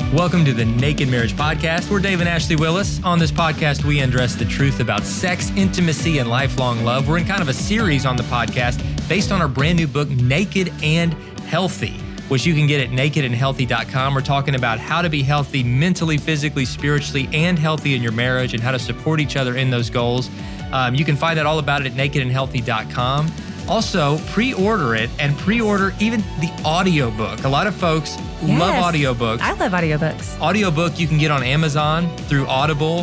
Welcome to the Naked Marriage Podcast. We're Dave and Ashley Willis. On this podcast, we address the truth about sex, intimacy, and lifelong love. We're in kind of a series on the podcast based on our brand new book, Naked and Healthy, which you can get at nakedandhealthy.com. We're talking about how to be healthy mentally, physically, spiritually, and healthy in your marriage and how to support each other in those goals. You can find out all about it at nakedandhealthy.com. Also, pre-order it and pre-order even the audiobook. A lot of folks love audiobooks. I love audiobooks. Audiobook you can get on Amazon through Audible.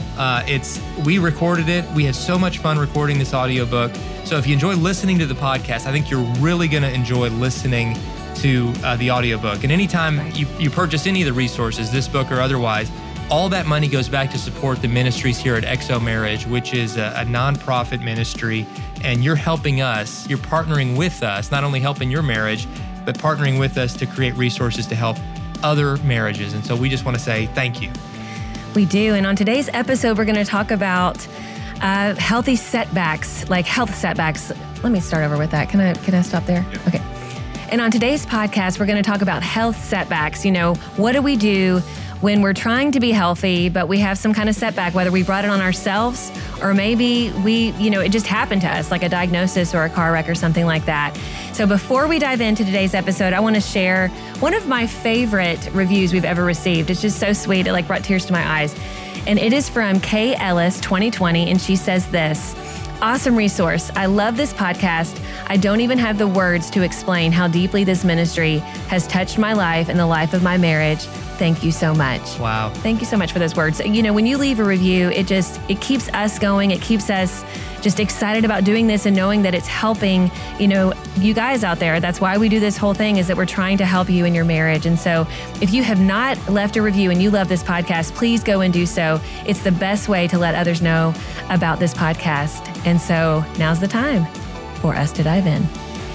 We recorded it. We had so much fun recording this audiobook. So if you enjoy listening to the podcast, I think you're really going to enjoy listening to the audiobook. And anytime you purchase any of the resources, this book or otherwise, all that money goes back to support the ministries here at XO Marriage, which is a nonprofit ministry. And you're helping us, you're partnering with us, not only helping your marriage, but partnering with us to create resources to help other marriages. And so we just want to say thank you. We do. And on today's episode, we're going to talk about healthy setbacks, like health setbacks. Let me start over with that. Can I stop there? Yeah. Okay. And on today's podcast, we're going to talk about health setbacks. You know, what do we do when we're trying to be healthy, but we have some kind of setback, whether we brought it on ourselves or maybe it just happened to us, like a diagnosis or a car wreck or something like that. So before we dive into today's episode, I want to share one of my favorite reviews we've ever received. It's just so sweet. It brought tears to my eyes. And it is from Kay Ellis 2020. And she says this: awesome resource. I love this podcast. I don't even have the words to explain how deeply this ministry has touched my life and the life of my marriage. Thank you so much. Wow. Thank you so much for those words. You know, when you leave a review, it keeps us going. It keeps us just excited about doing this and knowing that it's helping, you guys out there. That's why we do this whole thing, is that we're trying to help you in your marriage. And so if you have not left a review and you love this podcast, please go and do so. It's the best way to let others know about this podcast. And so now's the time for us to dive in.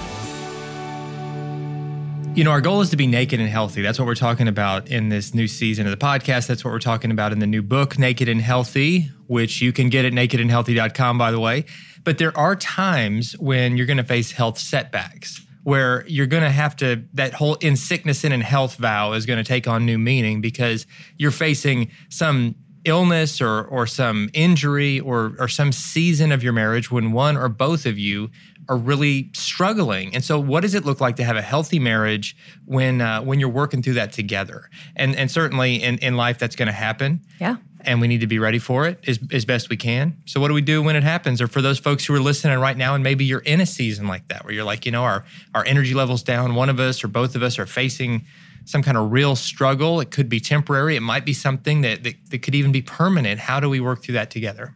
You know, our goal is to be naked and healthy. That's what we're talking about in this new season of the podcast. That's what we're talking about in the new book, Naked and Healthy, which you can get at nakedandhealthy.com, by the way. But there are times when you're going to face health setbacks, where you're going to have to, that whole in sickness and in health vow is going to take on new meaning because you're facing some illness or some injury or some season of your marriage when one or both of you are really struggling. And so what does it look like to have a healthy marriage when you're working through that together? And certainly in life that's going to happen. Yeah. And we need to be ready for it as best we can. So what do we do when it happens? Or for those folks who are listening right now and maybe you're in a season like that where you're like, our energy level's down, one of us or both of us are facing some kind of real struggle. It could be temporary. It might be something that could even be permanent. How do we work through that together?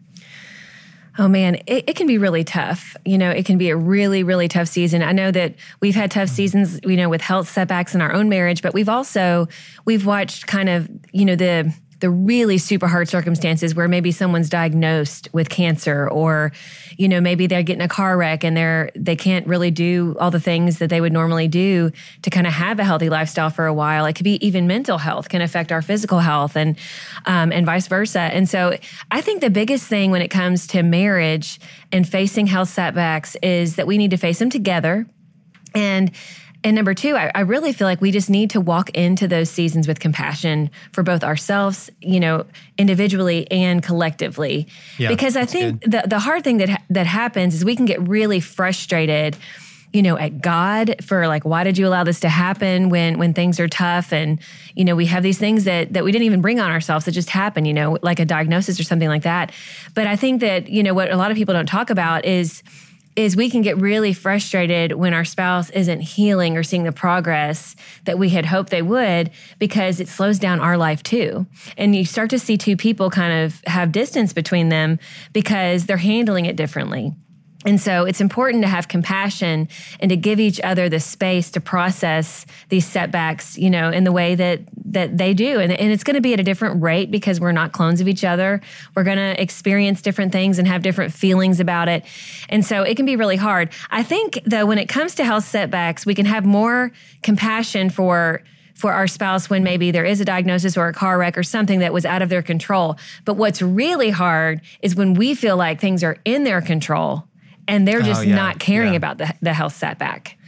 Oh man, it can be really tough. It can be a really, really tough season. I know that we've had tough seasons, with health setbacks in our own marriage, but we've watched kind of, the really super hard circumstances where maybe someone's diagnosed with cancer or, maybe they're getting a car wreck and they can't really do all the things that they would normally do to kind of have a healthy lifestyle for a while. It could be even mental health can affect our physical health and vice versa. And so I think the biggest thing when it comes to marriage and facing health setbacks is that we need to face them together. And number two, I really feel like we just need to walk into those seasons with compassion for both ourselves, individually and collectively. Yeah, because I think the hard thing that happens is we can get really frustrated, at God for why did you allow this to happen when things are tough? And, we have these things that we didn't even bring on ourselves that just happen, like a diagnosis or something like that. But I think that, what a lot of people don't talk about is we can get really frustrated when our spouse isn't healing or seeing the progress that we had hoped they would, because it slows down our life too. And you start to see two people kind of have distance between them because they're handling it differently. And so it's important to have compassion and to give each other the space to process these setbacks, in the way that they do. And it's going to be at a different rate because we're not clones of each other. We're going to experience different things and have different feelings about it. And so it can be really hard. I think, though, when it comes to health setbacks, we can have more compassion for our spouse when maybe there is a diagnosis or a car wreck or something that was out of their control. But what's really hard is when we feel like things are in their control and they're just not caring about the health setback.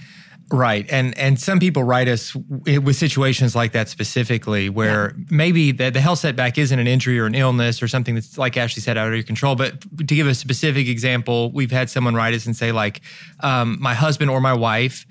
Right. And some people write us with situations like that specifically where maybe the health setback isn't an injury or an illness or something that's, like Ashley said, out of your control. But to give a specific example, we've had someone write us and say like, my husband or my wife,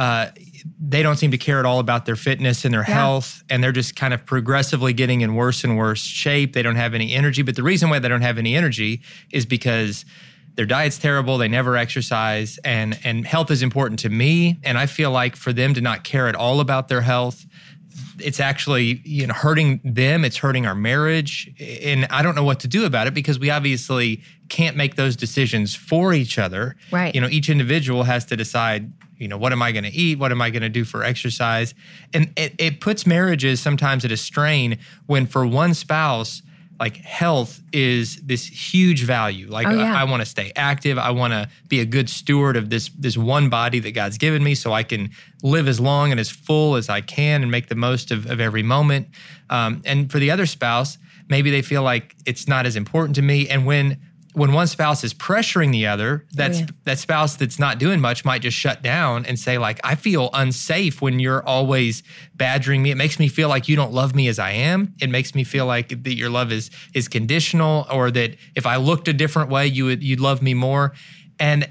they don't seem to care at all about their fitness and their health, and they're just kind of progressively getting in worse and worse shape. They don't have any energy. But the reason why they don't have any energy is because their diet's terrible, they never exercise, and health is important to me. And I feel like for them to not care at all about their health, it's actually hurting them, it's hurting our marriage. And I don't know what to do about it because we obviously can't make those decisions for each other. Right. Each individual has to decide, what am I going to eat? What am I going to do for exercise? And it puts marriages sometimes at a strain when for one spouse, like health is this huge value. Like I want to stay active. I want to be a good steward of this one body that God's given me so I can live as long and as full as I can and make the most of every moment. And for the other spouse, maybe they feel like it's not as important to me. And when one spouse is pressuring the other, that spouse that's not doing much might just shut down and say like, I feel unsafe when you're always badgering me. It makes me feel like you don't love me as I am. It makes me feel like that your love is conditional, or that if I looked a different way, you'd love me more. And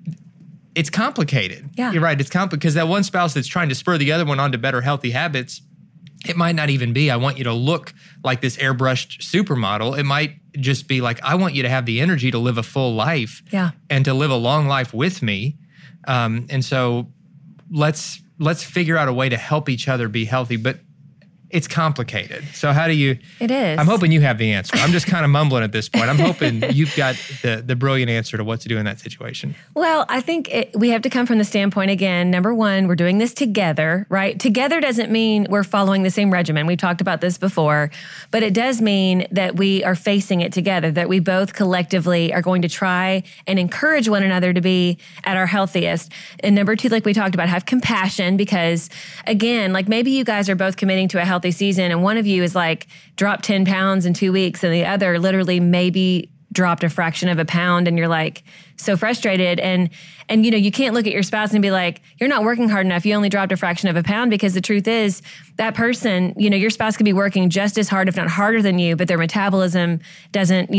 it's complicated. Yeah. You're right. It's complicated because that one spouse that's trying to spur the other one onto better healthy habits, it might not even be, I want you to look like this airbrushed supermodel. It might just be like, I want you to have the energy to live a full life and to live a long life with me. And so let's figure out a way to help each other be healthy. But it's complicated. So how do you? It is. I'm hoping you have the answer. I'm just kind of mumbling at this point. I'm hoping you've got the brilliant answer to what to do in that situation. Well, I think we have to come from the standpoint, again, number one, we're doing this together, right? Together doesn't mean we're following the same regimen. We've talked about this before, but it does mean that we are facing it together, that we both collectively are going to try and encourage one another to be at our healthiest. And number two, like we talked about, have compassion, because again, like maybe you guys are both committing to a healthy season and one of you is like dropped 10 pounds in 2 weeks and the other literally maybe dropped a fraction of a pound, and you're like so frustrated, and you can't look at your spouse and be like, you're not working hard enough, you only dropped a fraction of a pound, because the truth is that person, your spouse could be working just as hard, if not harder than you, but their metabolism doesn't,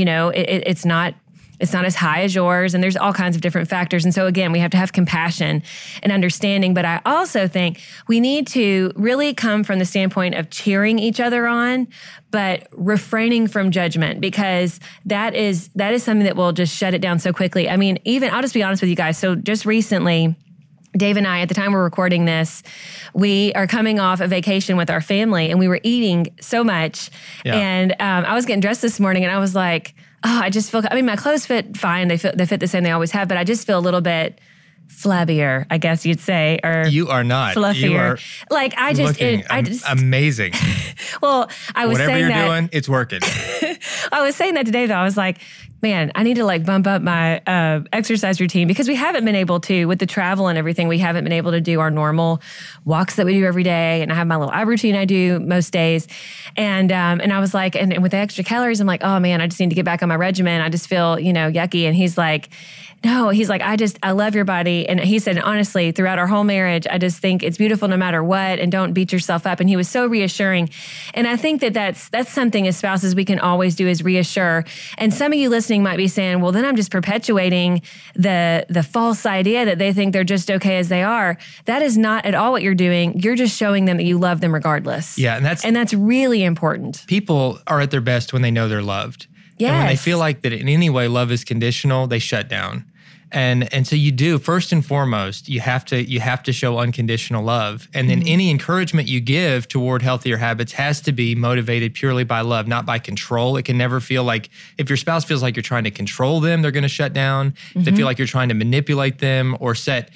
it's not as high as yours, and there's all kinds of different factors. And so again, we have to have compassion and understanding. But I also think we need to really come from the standpoint of cheering each other on, but refraining from judgment, because that is something that will just shut it down so quickly. I mean, I'll just be honest with you guys. So just recently, Dave and I, at the time we're recording this, we are coming off a vacation with our family, and we were eating so much. Yeah. And I was getting dressed this morning, and I was like, I just feel, my clothes fit fine. They fit the same they always have, but I just feel a little bit flabbier, I guess you'd say, or you are not fluffier. You are like I just amazing. Well, I was whatever saying you're that, doing, it's working. I was saying that today, though. I was like, man, I need to like bump up my exercise routine, because we haven't been able to, with the travel and everything, we haven't been able to do our normal walks that we do every day. And I have my little eye routine I do most days. And I was like, and with the extra calories, I'm like, oh man, I just need to get back on my regimen. I just feel, yucky. And he's like, no, he's like, I love your body. And he said, honestly, throughout our whole marriage, I just think it's beautiful no matter what, and don't beat yourself up. And he was so reassuring. And I think that's something as spouses we can always do, is reassure. And some of you listening might be saying, well, then I'm just perpetuating the false idea that they think they're just okay as they are. That is not at all what you're doing. You're just showing them that you love them regardless. Yeah, and that's really important. People are at their best when they know they're loved. Yes. And when they feel like that in any way love is conditional, they shut down. And so you do, first and foremost, you have to show unconditional love. And then any encouragement you give toward healthier habits has to be motivated purely by love, not by control. It can never feel like, if your spouse feels like you're trying to control them, they're going to shut down. If they feel like you're trying to manipulate them or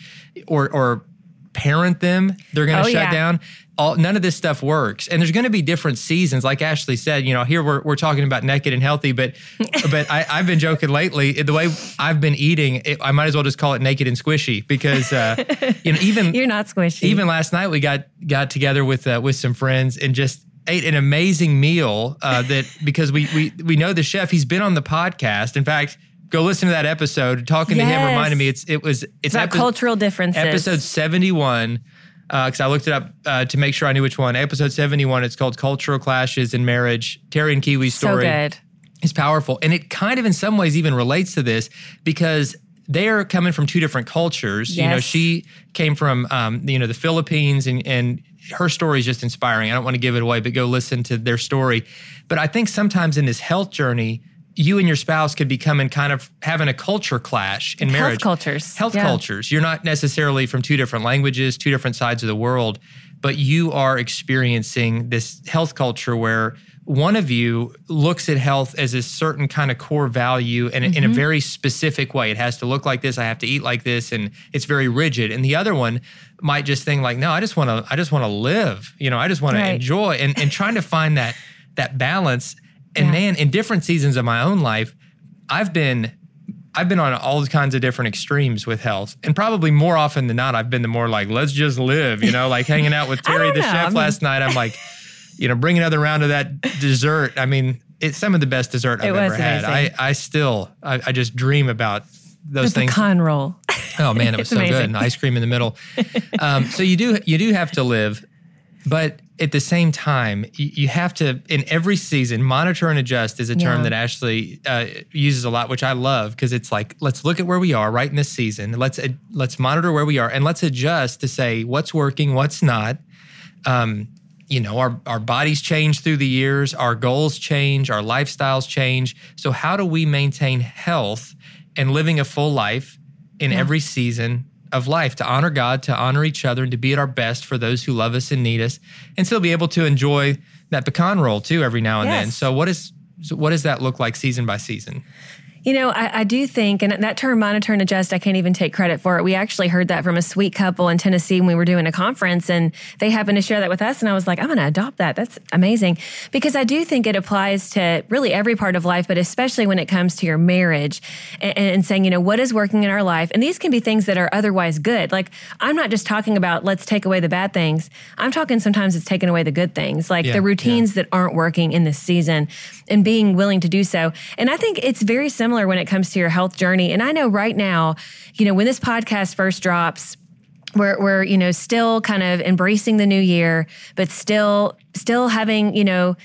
or parent them, they're going to shut down. None of this stuff works. And there's going to be different seasons. Like Ashley said, here we're talking about naked and healthy, but I've been joking lately, the way I've been eating, I might as well just call it naked and squishy, because even you're not squishy. Even last night we got together with some friends and just ate an amazing meal that because we know the chef, he's been on the podcast. In fact, go listen to that episode. Talking to him reminded me it's about cultural differences. Episode 71. Because I looked it up to make sure I knew which one. Episode 71, it's called Cultural Clashes in Marriage. Terry and Kiwi's story. So good. Is powerful. And it kind of in some ways even relates to this because they are coming from two different cultures. Yes. She came from, the Philippines and her story is just inspiring. I don't want to give it away, but go listen to their story. But I think sometimes in this health journey, you and your spouse could be coming kind of having a culture clash in marriage. Health cultures. You're not necessarily from two different languages, two different sides of the world, but you are experiencing this health culture where one of you looks at health as a certain kind of core value and in a very specific way. It has to look like this. I have to eat like this, and it's very rigid. And the other one might just think like, no, I just want to live. I just want to enjoy and trying to find that balance. And man, in different seasons of my own life, I've been on all kinds of different extremes with health. And probably more often than not, I've been the more like, let's just live, like hanging out with Terry the chef last night. I'm like, bring another round of that dessert. I mean, it's some of the best dessert I've ever had. I just dream about those things. Pecan roll. Oh man, it was so amazing. good. And ice cream in the middle. So you do have to live, but at the same time, you have to, in every season, monitor and adjust is a term that Ashley uses a lot, which I love because it's like, let's look at where we are right in this season. Let's monitor where we are and let's adjust to say what's working, what's not. Our bodies change through the years, our goals change, our lifestyles change. So how do we maintain health and living a full life in every season of life, to honor God, to honor each other, and to be at our best for those who love us and need us, and still be able to enjoy that pecan roll too every now and then. So what does that look like season by season? I do think, and that term monitor and adjust, I can't even take credit for it. We actually heard that from a sweet couple in Tennessee when we were doing a conference, and they happened to share that with us. And I was like, I'm going to adopt that. That's amazing. Because I do think it applies to really every part of life, but especially when it comes to your marriage and saying, what is working in our life? And these can be things that are otherwise good. Like, I'm not just talking about let's take away the bad things. I'm talking sometimes it's taking away the good things, like the routines that aren't working in this season and being willing to do so. And I think it's very similar when it comes to your health journey. And I know right now, when this podcast first drops, we're still kind of embracing the new year, but still having,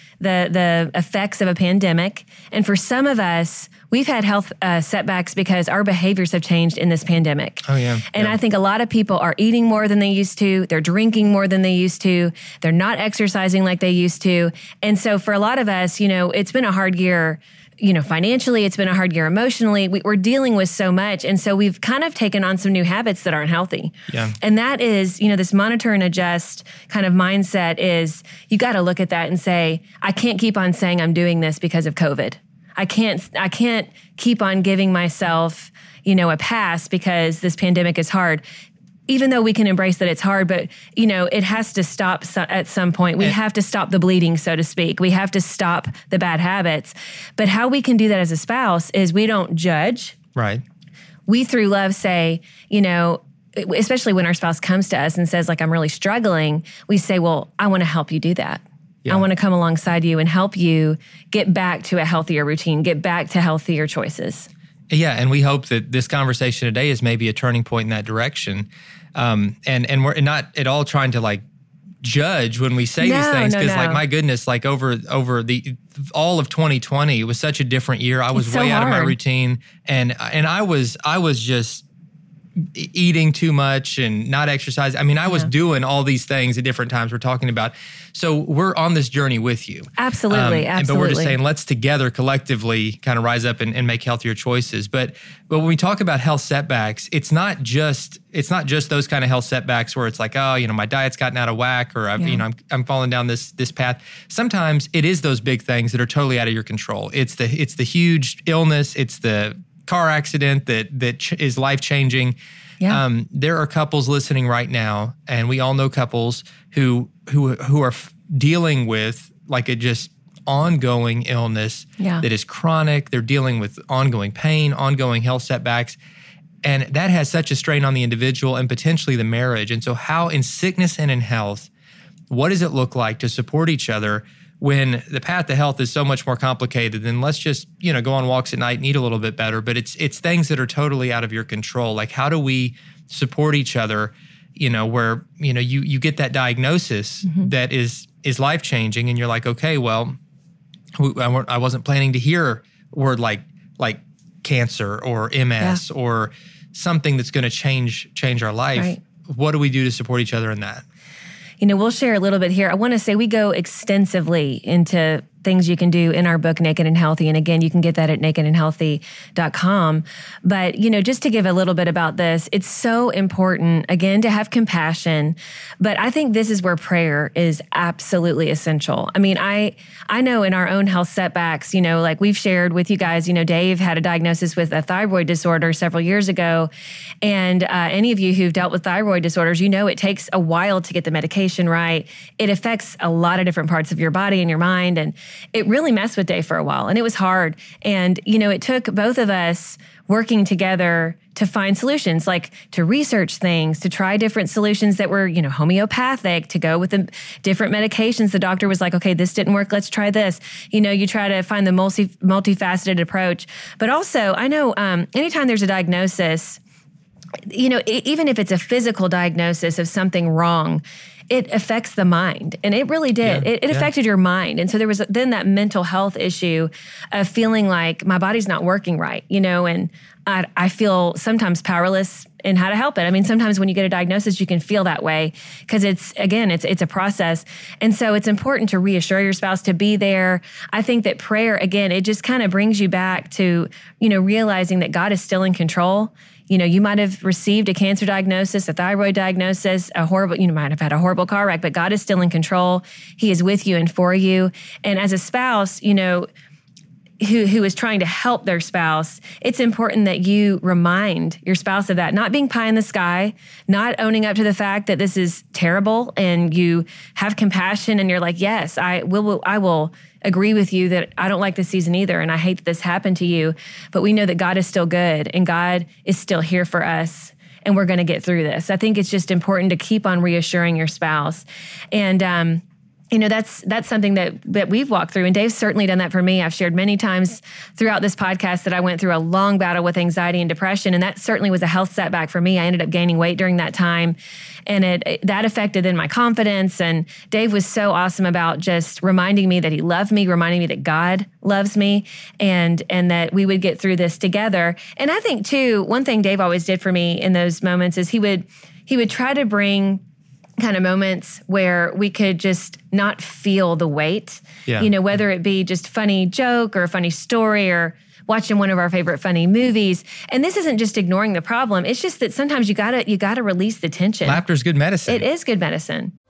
the effects of a pandemic. And for some of us, we've had health setbacks because our behaviors have changed in this pandemic. Oh, yeah. And I think a lot of people are eating more than they used to. They're drinking more than they used to. They're not exercising like they used to. And so for a lot of us, it's been a hard year. Financially, it's been a hard year emotionally. We're dealing with so much. And so we've kind of taken on some new habits that aren't healthy. Yeah. And that is, this monitor and adjust kind of mindset is you got to look at that and say, I can't keep on saying I'm doing this because of COVID. I can't keep on giving myself, a pass because this pandemic is hard. Even though we can embrace that it's hard, but, it has to stop at some point. We have to stop the bleeding, so to speak. We have to stop the bad habits. But how we can do that as a spouse is we don't judge. Right. We, through love, say, especially when our spouse comes to us and says, like, I'm really struggling, we say, well, I want to help you do that. Yeah. I want to come alongside you and help you get back to a healthier routine, get back to healthier choices. Yeah, and we hope that this conversation today is maybe a turning point in that direction. And we're not at all trying to like judge when we say these things because like my goodness, like over the all of 2020, it was such a different year. I was way out of my routine, and I was just eating too much and not exercising. I mean, I was doing all these things at different times we're talking about. So we're on this journey with you. Absolutely. But we're just saying, let's together collectively kind of rise up and make healthier choices. But when we talk about health setbacks, it's not just those kind of health setbacks where it's like, oh, my diet's gotten out of whack or I'm falling down this path. Sometimes it is those big things that are totally out of your control. It's the huge illness. It's the car accident that is life-changing. Yeah. There are couples listening right now, and we all know couples who are dealing with like a just ongoing illness that is chronic. They're dealing with ongoing pain, ongoing health setbacks, and that has such a strain on the individual and potentially the marriage. And so how in sickness and in health, what does it look like to support each other when the path to health is so much more complicated than let's just, go on walks at night and eat a little bit better. But it's things that are totally out of your control. Like, how do we support each other, where, you get that diagnosis that is life-changing, and you're like, okay, well, I wasn't planning to hear a word like cancer or MS or something that's going to change our life. Right. What do we do to support each other in that? We'll share a little bit here. I want to say we go extensively into things you can do in our book, Naked and Healthy. And again, you can get that at nakedandhealthy.com. But, just to give a little bit about this, it's so important, again, to have compassion. But I think this is where prayer is absolutely essential. I mean, I know in our own health setbacks, like we've shared with you guys, Dave had a diagnosis with a thyroid disorder several years ago. And any of you who've dealt with thyroid disorders, it takes a while to get the medication right. It affects a lot of different parts of your body and your mind. And it really messed with Dave for a while, and it was hard. And, it took both of us working together to find solutions, like to research things, to try different solutions that were, homeopathic, to go with the different medications. The doctor was like, okay, this didn't work. Let's try this. You try to find the multifaceted approach. But also, I know anytime there's a diagnosis, even if it's a physical diagnosis of something wrong, it affects the mind. And it really did. Yeah, it affected your mind. And so there was then that mental health issue of feeling like my body's not working right, and I feel sometimes powerless in how to help it. I mean, sometimes when you get a diagnosis, you can feel that way because it's a process. And so it's important to reassure your spouse, to be there. I think that prayer, again, it just kind of brings you back to, realizing that God is still in control. You might have received a cancer diagnosis, a thyroid diagnosis, you might have had a horrible car wreck, but God is still in control. He is with you and for you. And as a spouse, who is trying to help their spouse, it's important that you remind your spouse of that, not being pie in the sky, not owning up to the fact that this is terrible, and you have compassion and you're like, yes, I will agree with you that I don't like this season either, and I hate that this happened to you, but we know that God is still good and God is still here for us, and we're going to get through this. I think it's just important to keep on reassuring your spouse. And, that's something that we've walked through, and Dave's certainly done that for me. I've shared many times throughout this podcast that I went through a long battle with anxiety and depression, and that certainly was a health setback for me. I ended up gaining weight during that time, and that affected then my confidence. And Dave was so awesome about just reminding me that he loved me, reminding me that God loves me, and that we would get through this together. And I think too, one thing Dave always did for me in those moments is he would try to bring kind of moments where we could just not feel the weight, whether it be just funny joke or a funny story or watching one of our favorite funny movies. And this isn't just ignoring the problem. It's just that sometimes you gotta release the tension. Laughter's good medicine. It is good medicine.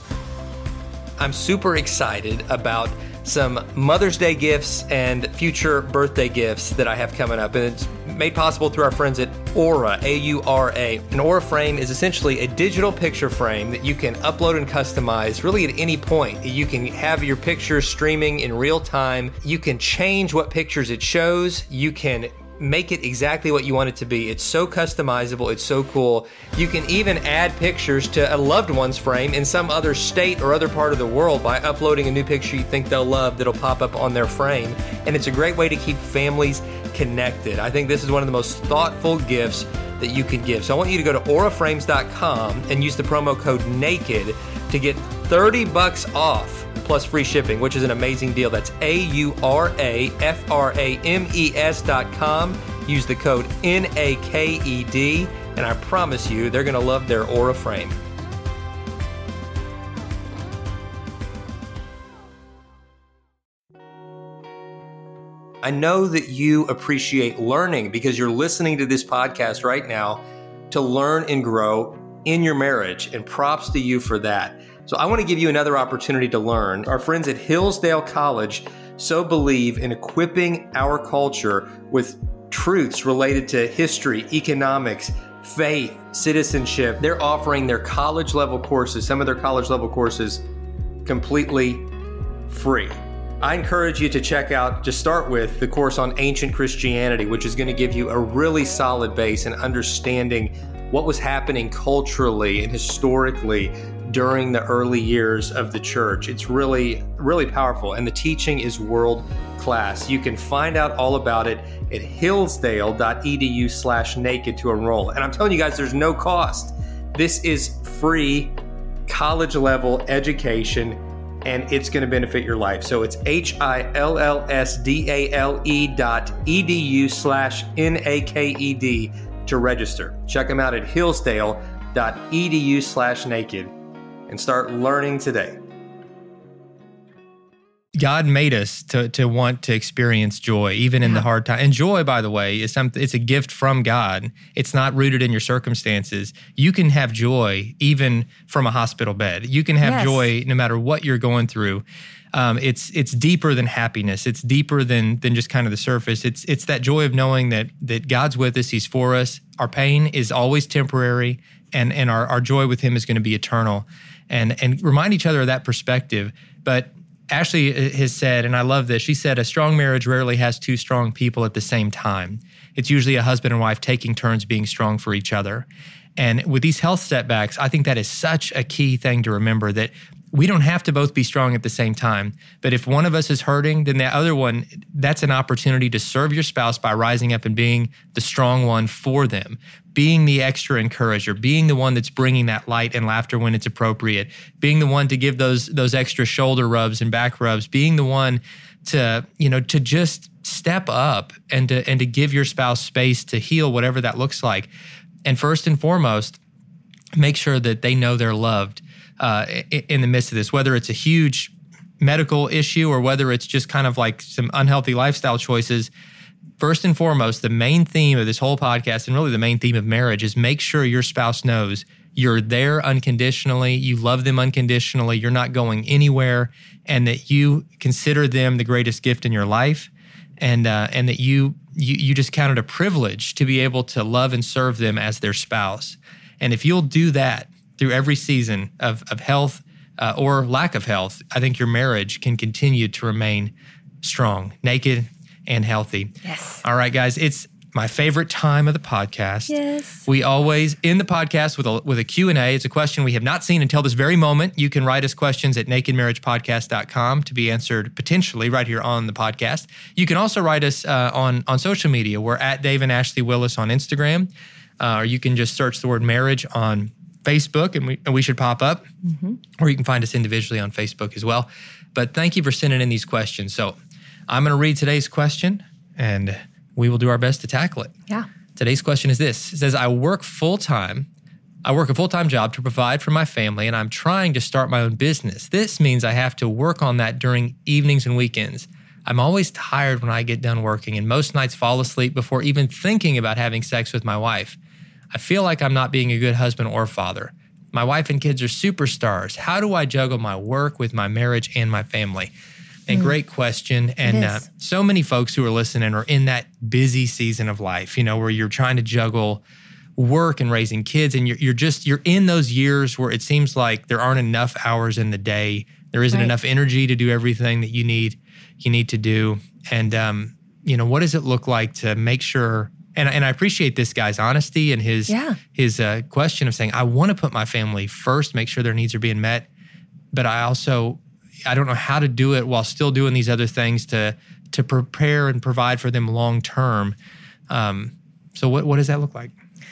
I'm super excited about some Mother's Day gifts and future birthday gifts that I have coming up. And it's made possible through our friends at Aura, A-U-R-A. An Aura frame is essentially a digital picture frame that you can upload and customize really at any point. You can have your pictures streaming in real time. You can change what pictures it shows. You can make it exactly what you want it to be. It's so customizable. It's so cool. You can even add pictures to a loved one's frame in some other state or other part of the world by uploading a new picture you think they'll love that'll pop up on their frame. And it's a great way to keep families connected. I think this is one of the most thoughtful gifts that you could give. So I want you to go to auraframes.com and use the promo code NAKED to get $30 off plus free shipping, which is an amazing deal. That's auraframes.com. Use the code NAKED, and I promise you, they're going to love their Aura frame. I know that you appreciate learning because you're listening to this podcast right now to learn and grow in your marriage, and props to you for that. So I want to give you another opportunity to learn. Our friends at Hillsdale College so believe in equipping our culture with truths related to history, economics, faith, citizenship. They're offering their college level courses, some of their college level courses, completely free. I encourage you to check out, just start with the course on ancient Christianity, which is going to give you a really solid base in understanding what was happening culturally and historically during the early years of the church. It's really, really powerful, and the teaching is world class. You can find out all about it at hillsdale.edu/naked to enroll. And I'm telling you guys, there's no cost. This is free college level education, and it's going to benefit your life. So it's hillsdale.edu/naked to register. Check them out at hillsdale.edu/naked and start learning today. God made us to want to experience joy, even in the hard time. And joy, by the way, is something. It's a gift from God. It's not rooted in your circumstances. You can have joy even from a hospital bed. You can have joy no matter what you're going through. It's deeper than happiness. It's deeper than just kind of the surface. It's that joy of knowing that God's with us. He's for us. Our pain is always temporary, and our joy with Him is going to be eternal. And remind each other of that perspective. But Ashley has said, and I love this, she said, a strong marriage rarely has two strong people at the same time. It's usually a husband and wife taking turns being strong for each other. And with these health setbacks, I think that is such a key thing to remember, that we don't have to both be strong at the same time. But if one of us is hurting, then the other one, that's an opportunity to serve your spouse by rising up and being the strong one for them, being the extra encourager, being the one that's bringing that light and laughter when it's appropriate, being the one to give those extra shoulder rubs and back rubs, being the one to just step up and to give your spouse space to heal, whatever that looks like. And first and foremost, make sure that they know they're loved in the midst of this, whether it's a huge medical issue or whether it's just kind of like some unhealthy lifestyle choices. First and foremost, the main theme of this whole podcast, and really the main theme of marriage, is make sure your spouse knows you're there unconditionally, you love them unconditionally, you're not going anywhere, and that you consider them the greatest gift in your life, and that you just count it a privilege to be able to love and serve them as their spouse. And if you'll do that through every season of health or lack of health, I think your marriage can continue to remain strong, naked, and healthy. Yes. All right, guys, it's my favorite time of the podcast. Yes. We always end the podcast with a Q&A. It's a question we have not seen until this very moment. You can write us questions at nakedmarriagepodcast.com to be answered potentially right here on the podcast. You can also write us on social media. We're at Dave and Ashley Willis on Instagram, or you can just search the word marriage on Facebook, and we should pop up, or you can find us individually on Facebook as well. But thank you for sending in these questions. So I'm going to read today's question, and we will do our best to tackle it. Yeah. Today's question is this. It says, I work a full-time job to provide for my family, and I'm trying to start my own business. This means I have to work on that during evenings and weekends. I'm always tired when I get done working, and most nights fall asleep before even thinking about having sex with my wife. I feel like I'm not being a good husband or father. My wife and kids are superstars. How do I juggle my work with my marriage and my family? And great question. And so many folks who are listening are in that busy season of life, where you're trying to juggle work and raising kids. And you're in those years where it seems like there aren't enough hours in the day. There isn't enough energy to do everything that you need to do. And, what does it look like to make sure? And I appreciate this guy's honesty and his question of saying, I want to put my family first, make sure their needs are being met. But I don't know how to do it while still doing these other things to prepare and provide for them long term. So what does that look like?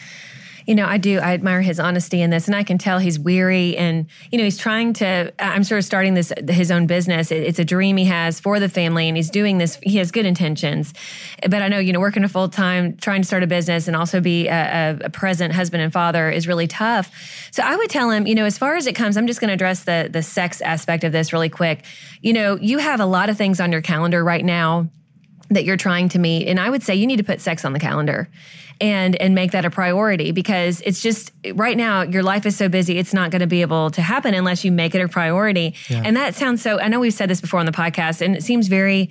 I admire his honesty in this, and I can tell he's weary, and, he's trying to, I'm sort of starting his own business. It's a dream he has for the family, and he's doing this, he has good intentions. But I know, working a full-time, trying to start a business and also be a present husband and father is really tough. So I would tell him, as far as it comes, I'm just going to address the sex aspect of this really quick. You have a lot of things on your calendar right now that you're trying to meet. And I would say you need to put sex on the calendar and make that a priority, because it's just right now your life is so busy, it's not going to be able to happen unless you make it a priority. Yeah. And that sounds so, I know we've said this before on the podcast, and it seems very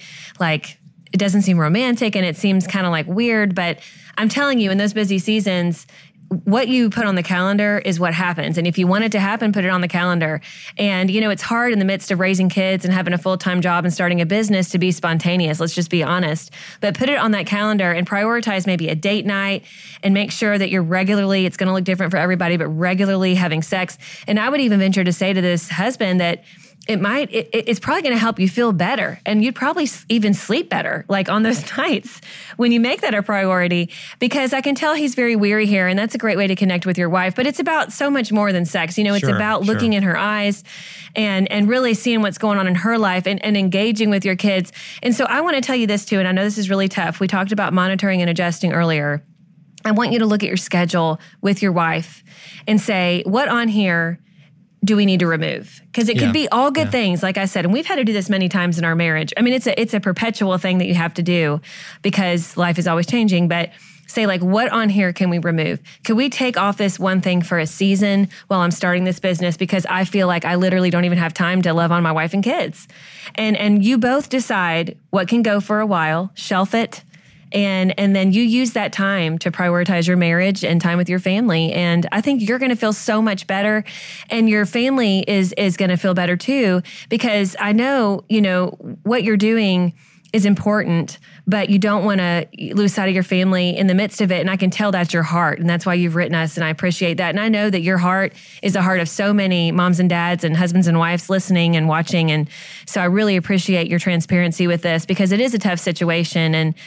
it doesn't seem romantic and it seems kind of like weird, but I'm telling you, in those busy seasons, what you put on the calendar is what happens. And if you want it to happen, put it on the calendar. And, it's hard in the midst of raising kids and having a full-time job and starting a business to be spontaneous. Let's just be honest. But put it on that calendar and prioritize maybe a date night and make sure that you're regularly, it's going to look different for everybody, but regularly having sex. And I would even venture to say to this husband that it's probably going to help you feel better. And you'd probably even sleep better, like on those nights when you make that a priority, because I can tell he's very weary here. And that's a great way to connect with your wife. But it's about so much more than sex. It's about looking in her eyes and really seeing what's going on in her life and engaging with your kids. And so I want to tell you this too. And I know this is really tough. We talked about monitoring and adjusting earlier. I want you to look at your schedule with your wife and say, what on here do we need to remove? Because it could be all good things, like I said, and we've had to do this many times in our marriage. I mean, it's a perpetual thing that you have to do because life is always changing. But say, like, what on here can we remove? Could we take off this one thing for a season while I'm starting this business because I feel like I literally don't even have time to love on my wife and kids? And you both decide what can go for a while, shelf it. And then you use that time to prioritize your marriage and time with your family. And I think you're going to feel so much better. And your family is going to feel better too, because I know, what you're doing is important, but you don't want to lose sight of your family in the midst of it. And I can tell that's your heart. And that's why you've written us. And I appreciate that. And I know that your heart is the heart of so many moms and dads and husbands and wives listening and watching. And so I really appreciate your transparency with this because it is a tough situation.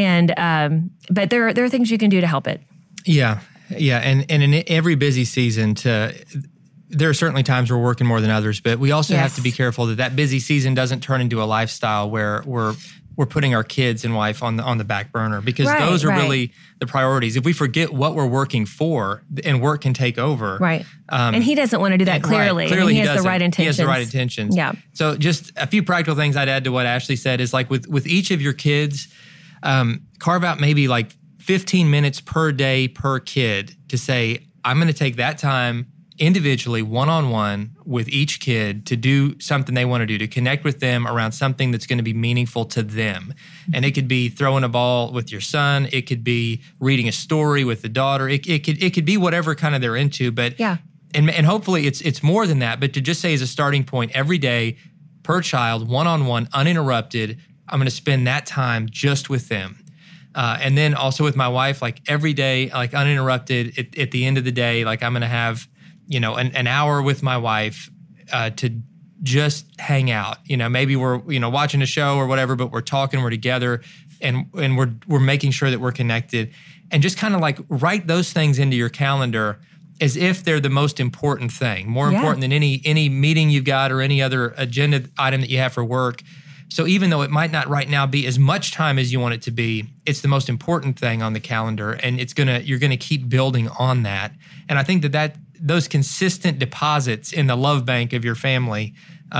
But there are things you can do to help it. Yeah. And in every busy season, there are certainly times we're working more than others, but we also have to be careful that busy season doesn't turn into a lifestyle where we're putting our kids and wife on the back burner, because those are really the priorities. If we forget what we're working for, and work can take over. Right. And he doesn't want to do that clearly. Right. Clearly he has the right intentions. He has the right intentions. Yeah. So just a few practical things I'd add to what Ashley said is, like, with each of your kids, carve out maybe like 15 minutes per day per kid to say, I'm going to take that time individually, one-on-one with each kid to do something they want to do, to connect with them around something that's going to be meaningful to them. And it could be throwing a ball with your son. It could be reading a story with the daughter. It could be whatever kind of they're into. But and hopefully it's more than that. But to just say as a starting point, every day per child, one-on-one, uninterrupted, I'm going to spend that time just with them. And then also with my wife, like every day, like uninterrupted, at the end of the day, like I'm going to have, an hour with my wife to just hang out. Maybe we're, watching a show or whatever, but we're talking, we're together, and we're making sure that we're connected. And just kind of like write those things into your calendar as if they're the most important thing, more important than any meeting you've got or any other agenda item that you have for work. So even though it might not right now be as much time as you want it to be, it's the most important thing on the calendar, and you're gonna keep building on that. And I think that those consistent deposits in the love bank of your family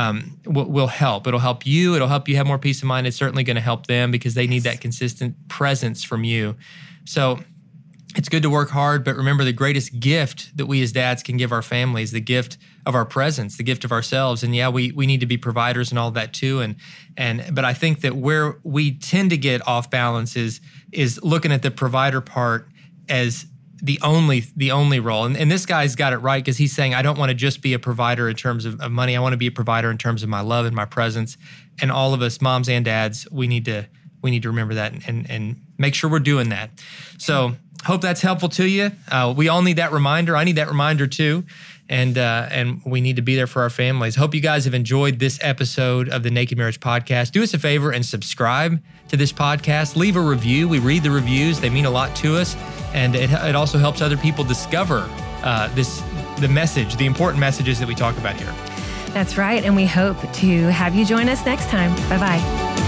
will help. It'll help you. It'll help you have more peace of mind. It's certainly going to help them because they need that consistent presence from you. So it's good to work hard, but remember, the greatest gift that we as dads can give our families, the gift of our presence, the gift of ourselves. And we need to be providers and all that too. But I think that where we tend to get off balance is looking at the provider part as the only role. And this guy's got it right, because he's saying, I don't want to just be a provider in terms of money. I want to be a provider in terms of my love and my presence. And all of us, moms and dads, we need to remember that and make sure we're doing that. So hope that's helpful to you. We all need that reminder. I need that reminder too. And we need to be there for our families. Hope you guys have enjoyed this episode of the Naked Marriage Podcast. Do us a favor and subscribe to this podcast. Leave a review. We read the reviews. They mean a lot to us. And it also helps other people discover the important messages that we talk about here. That's right. And we hope to have you join us next time. Bye-bye.